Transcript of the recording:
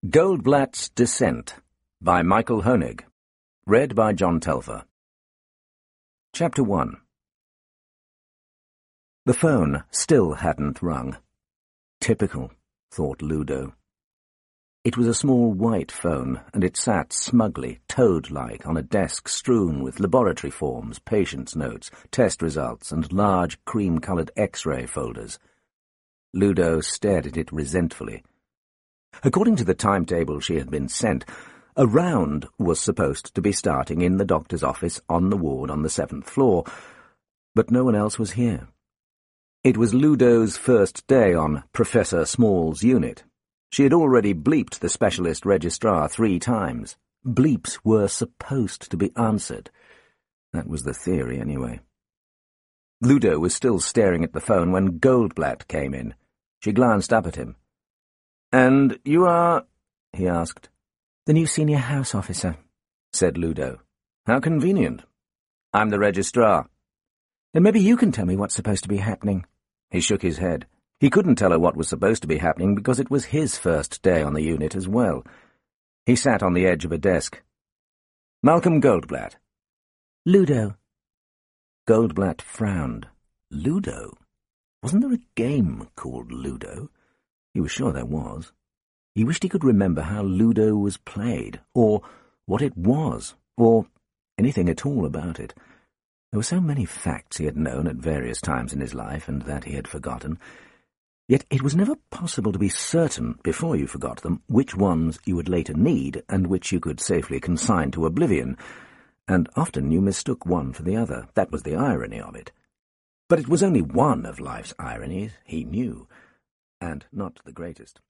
Goldblatt's Descent by Michael Hoenig. Read by John Telfer. Chapter 1. The phone still hadn't rung. Typical, thought Ludo. It was a small white phone, and it sat smugly, toad-like, on a desk strewn with laboratory forms, patients' notes, test results, and large cream-coloured X-ray folders. Ludo stared at it resentfully. According to the timetable she had been sent, a round was supposed to be starting in the doctor's office on the ward on the 7th floor, but no one else was here. It was Ludo's first day on Professor Small's unit. She had already bleeped the specialist registrar 3 times. Bleeps were supposed to be answered. That was the theory, anyway. Ludo was still staring at the phone when Goldblatt came in. She glanced up at him. "And you are—" he asked. "The new senior house officer," said Ludo. "How convenient. I'm the registrar." "Then maybe you can tell me what's supposed to be happening." He shook his head. He couldn't tell her what was supposed to be happening because it was his first day on the unit as well. He sat on the edge of a desk. "Malcolm Goldblatt." "Ludo." Goldblatt frowned. Ludo? Wasn't there a game called Ludo? He was sure there was. He wished he could remember how Ludo was played, or what it was, or anything at all about it. There were so many facts he had known at various times in his life, and that he had forgotten. Yet it was never possible to be certain, before you forgot them, which ones you would later need, and which you could safely consign to oblivion, and often you mistook one for the other. That was the irony of it. But it was only one of life's ironies, he knew, and not the greatest.